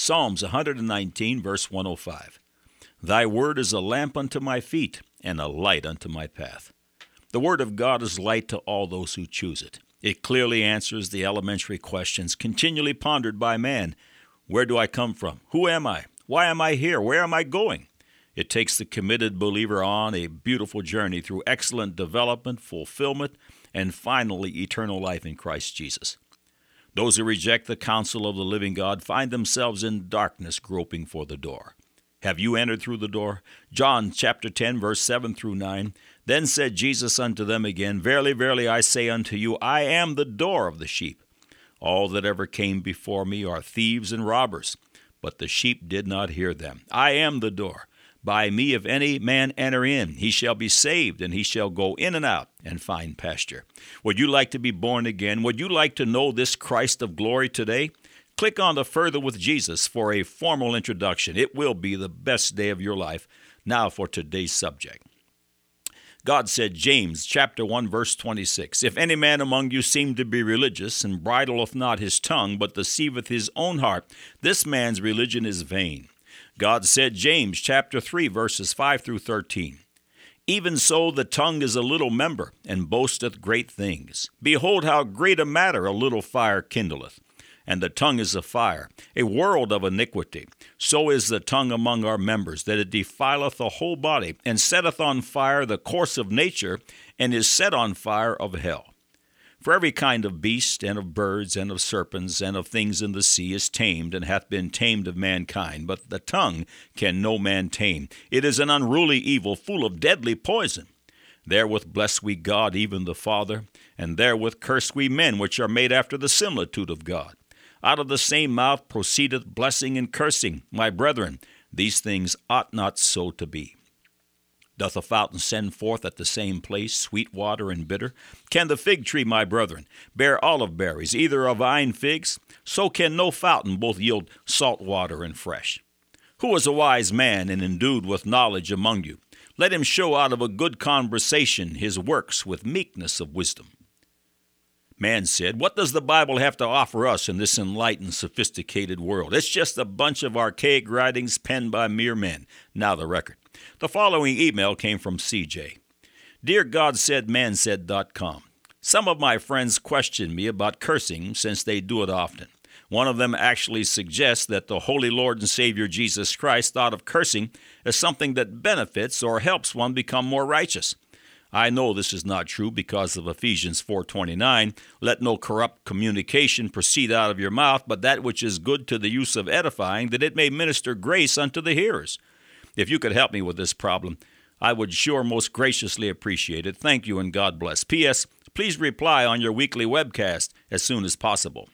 Psalms 119, verse 105. Thy word is a lamp unto my feet and a light unto my path. The word of God is light to all those who choose it. It clearly answers the elementary questions continually pondered by man. Where do I come from? Who am I? Why am I here? Where am I going? It takes the committed believer on a beautiful journey through excellent development, fulfillment, and finally eternal life in Christ Jesus. Those who reject the counsel of the living God find themselves in darkness groping for the door. Have you entered through the door? John chapter 10, verse 7 through 9. Then said Jesus unto them again, Verily, verily, I say unto you, I am the door of the sheep. All that ever came before me are thieves and robbers, but the sheep did not hear them. I am the door. By me, if any man enter in, he shall be saved, and he shall go in and out and find pasture. Would you like to be born again? Would you like to know this Christ of glory today? Click on the Further with Jesus for a formal introduction. It will be the best day of your life. Now for today's subject. God said, James chapter 1, verse 26, If any man among you seem to be religious, and bridleth not his tongue, but deceiveth his own heart, this man's religion is vain. God said, James chapter 3, verses 5 through 13, Even so the tongue is a little member, and boasteth great things. Behold, how great a matter a little fire kindleth. And the tongue is a fire, a world of iniquity. So is the tongue among our members, that it defileth the whole body, and setteth on fire the course of nature, and is set on fire of hell. For every kind of beast, and of birds, and of serpents, and of things in the sea is tamed, and hath been tamed of mankind. But the tongue can no man tame. It is an unruly evil, full of deadly poison. Therewith bless we God, even the Father, and therewith curse we men, which are made after the similitude of God. Out of the same mouth proceedeth blessing and cursing. My brethren, these things ought not so to be. Doth a fountain send forth at the same place sweet water and bitter? Can the fig tree, my brethren, bear olive berries, either of vine figs? So can no fountain both yield salt water and fresh. Who is a wise man and endued with knowledge among you? Let him show out of a good conversation his works with meekness of wisdom. Man said, what does the Bible have to offer us in this enlightened, sophisticated world? It's just a bunch of archaic writings penned by mere men. Now the record. The following email came from CJ. Dear GodSaidMansaid.com. Some of my friends question me about cursing since they do it often. One of them actually suggests that the Holy Lord and Savior Jesus Christ thought of cursing as something that benefits or helps one become more righteous. I know this is not true because of Ephesians 4:29. Let no corrupt communication proceed out of your mouth, but that which is good to the use of edifying, that it may minister grace unto the hearers. If you could help me with this problem, I would sure most graciously appreciate it. Thank you and God bless. P.S. Please reply on your weekly webcast as soon as possible.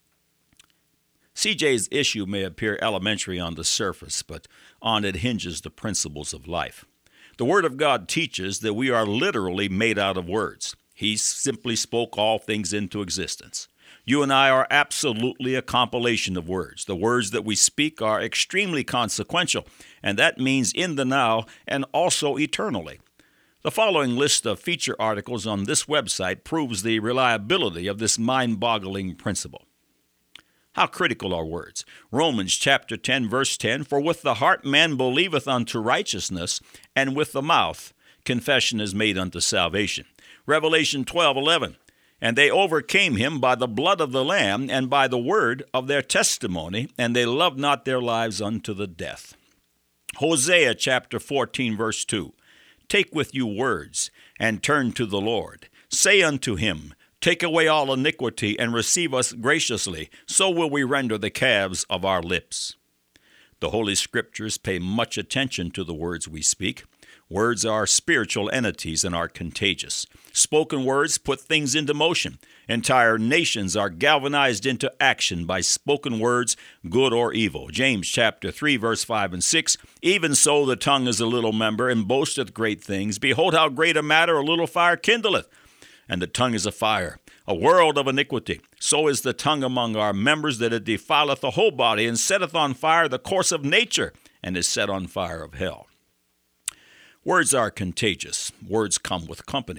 CJ's issue may appear elementary on the surface, but on it hinges the principles of life. The Word of God teaches that we are literally made out of words. He simply spoke all things into existence. You and I are absolutely a compilation of words. The words that we speak are extremely consequential, and that means in the now and also eternally. The following list of feature articles on this website proves the reliability of this mind-boggling principle. How critical are words? Romans chapter 10, verse 10, For with the heart man believeth unto righteousness, and with the mouth confession is made unto salvation. Revelation 12:11, And they overcame him by the blood of the Lamb, and by the word of their testimony, and they loved not their lives unto the death. Hosea chapter 14, verse 2, Take with you words, and turn to the Lord. Say unto him, Take away all iniquity, and receive us graciously, so will we render the calves of our lips. The Holy Scriptures pay much attention to the words we speak. Words are spiritual entities and are contagious. Spoken words put things into motion. Entire nations are galvanized into action by spoken words, good or evil. James chapter 3, verse 5 and 6, Even so the tongue is a little member, and boasteth great things. Behold, how great a matter a little fire kindleth. And the tongue is a fire, a world of iniquity. So is the tongue among our members, that it defileth the whole body, and setteth on fire the course of nature, and is set on fire of hell. Words are contagious. Words come with company.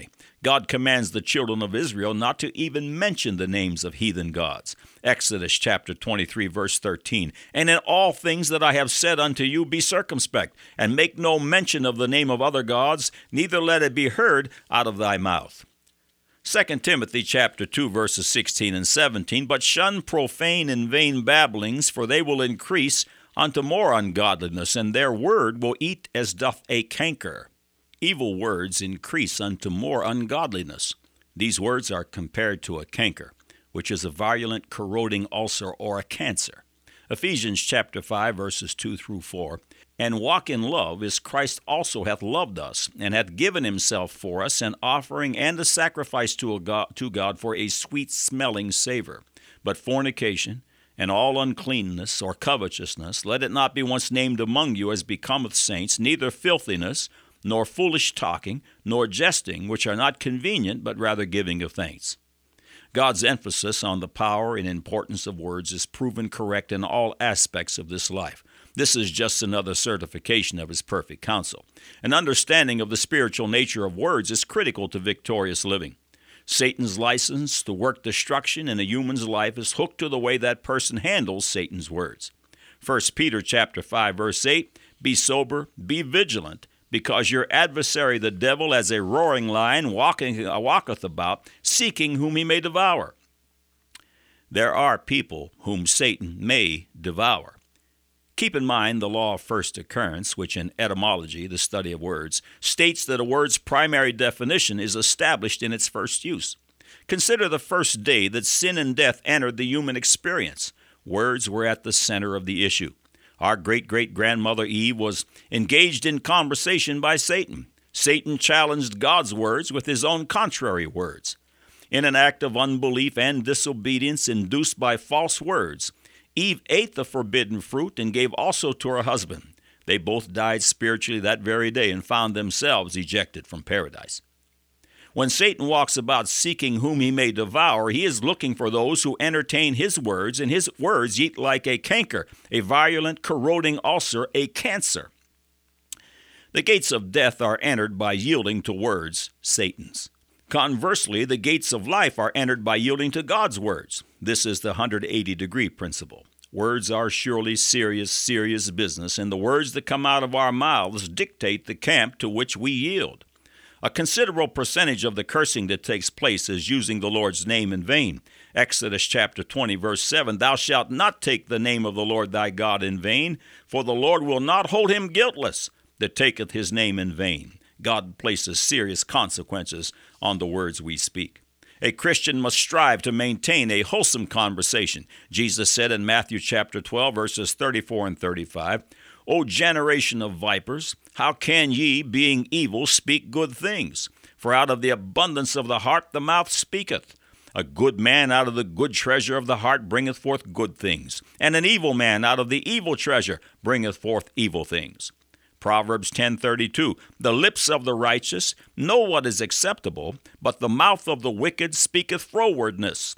God commands the children of Israel not to even mention the names of heathen gods. Exodus chapter 23, verse 13. And in all things that I have said unto you, be circumspect, and make no mention of the name of other gods, neither let it be heard out of thy mouth. 2 Timothy chapter 2, verses 16 and 17. But shun profane and vain babblings, for they will increase unto more ungodliness, and their word will eat as doth a canker. Evil words increase unto more ungodliness. These words are compared to a canker, which is a virulent corroding ulcer or a cancer. Ephesians chapter 5, verses 2 through 4. And walk in love as Christ also hath loved us, and hath given himself for us, an offering and a sacrifice to God for a sweet-smelling savor. But fornication, and all uncleanness or covetousness, let it not be once named among you as becometh saints, neither filthiness, nor foolish talking, nor jesting, which are not convenient, but rather giving of thanks. God's emphasis on the power and importance of words is proven correct in all aspects of this life. This is just another certification of his perfect counsel. An understanding of the spiritual nature of words is critical to victorious living. Satan's license to work destruction in a human's life is hooked to the way that person handles Satan's words. 1 Peter chapter 5, verse 8, be sober, be vigilant, because your adversary the devil as a roaring lion walketh about, seeking whom he may devour. There are people whom Satan may devour. Keep in mind the law of first occurrence, which in etymology, the study of words, states that a word's primary definition is established in its first use. Consider the first day that sin and death entered the human experience. Words were at the center of the issue. Our great-great-grandmother Eve was engaged in conversation by Satan. Satan challenged God's words with his own contrary words. In an act of unbelief and disobedience induced by false words, Eve ate the forbidden fruit and gave also to her husband. They both died spiritually that very day and found themselves ejected from paradise. When Satan walks about seeking whom he may devour, he is looking for those who entertain his words, and his words eat like a canker, a virulent, corroding ulcer, a cancer. The gates of death are entered by yielding to words, Satan's. Conversely, the gates of life are entered by yielding to God's words. This is the 180-degree principle. Words are surely serious business, and the words that come out of our mouths dictate the camp to which we yield. A considerable percentage of the cursing that takes place is using the Lord's name in vain. Exodus chapter 20, verse 7, thou shalt not take the name of the Lord thy God in vain, for the Lord will not hold him guiltless that taketh his name in vain. God places serious consequences on the words we speak. A Christian must strive to maintain a wholesome conversation. Jesus said in Matthew chapter 12, verses 34 and 35, O generation of vipers, how can ye, being evil, speak good things? For out of the abundance of the heart the mouth speaketh. A good man out of the good treasure of the heart bringeth forth good things, and an evil man out of the evil treasure bringeth forth evil things. Proverbs 10:32, the lips of the righteous know what is acceptable, but the mouth of the wicked speaketh frowardness.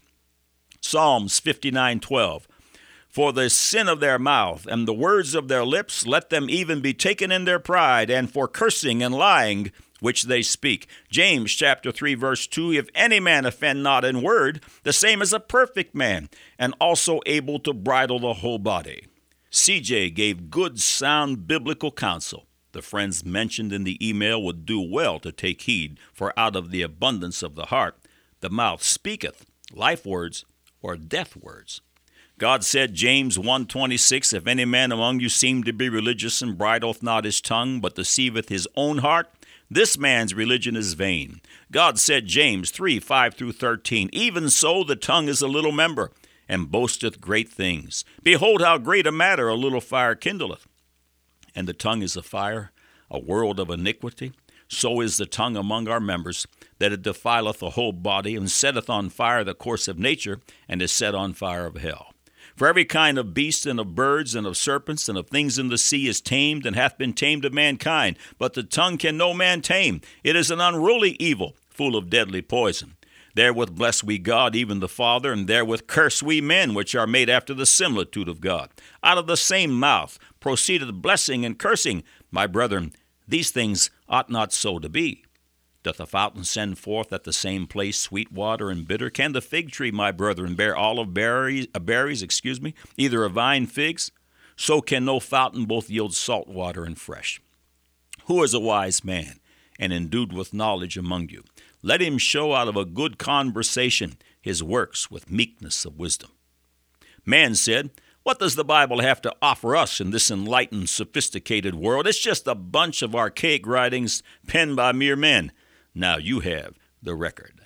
Psalms 59:12, for the sin of their mouth and the words of their lips, let them even be taken in their pride, and for cursing and lying which they speak. James chapter 3, verse 2, if any man offend not in word, the same is a perfect man, and also able to bridle the whole body. CJ gave good, sound biblical counsel. The friends mentioned in the email would do well to take heed, for out of the abundance of the heart, the mouth speaketh, life words or death words. God said, James 1:26, if any man among you seem to be religious and bridleth not his tongue, but deceiveth his own heart, this man's religion is vain. God said, James 3:5-13, even so the tongue is a little member, and boasteth great things. Behold how great a matter a little fire kindleth. And the tongue is a fire, a world of iniquity. So is the tongue among our members, that it defileth the whole body, and setteth on fire the course of nature, and is set on fire of hell. For every kind of beast, and of birds, and of serpents, and of things in the sea is tamed, and hath been tamed of mankind. But the tongue can no man tame. It is an unruly evil, full of deadly poison. Therewith bless we God, even the Father, and therewith curse we men, which are made after the similitude of God. Out of the same mouth proceedeth blessing and cursing. My brethren, these things ought not so to be. Doth a fountain send forth at the same place sweet water and bitter? Can the fig tree, my brethren, bear olive berries, either a vine figs? So can no fountain both yield salt water and fresh. Who is a wise man and endued with knowledge among you? Let him show out of a good conversation his works with meekness of wisdom. Man said, what does the Bible have to offer us in this enlightened, sophisticated world? It's just a bunch of archaic writings penned by mere men. Now you have the record.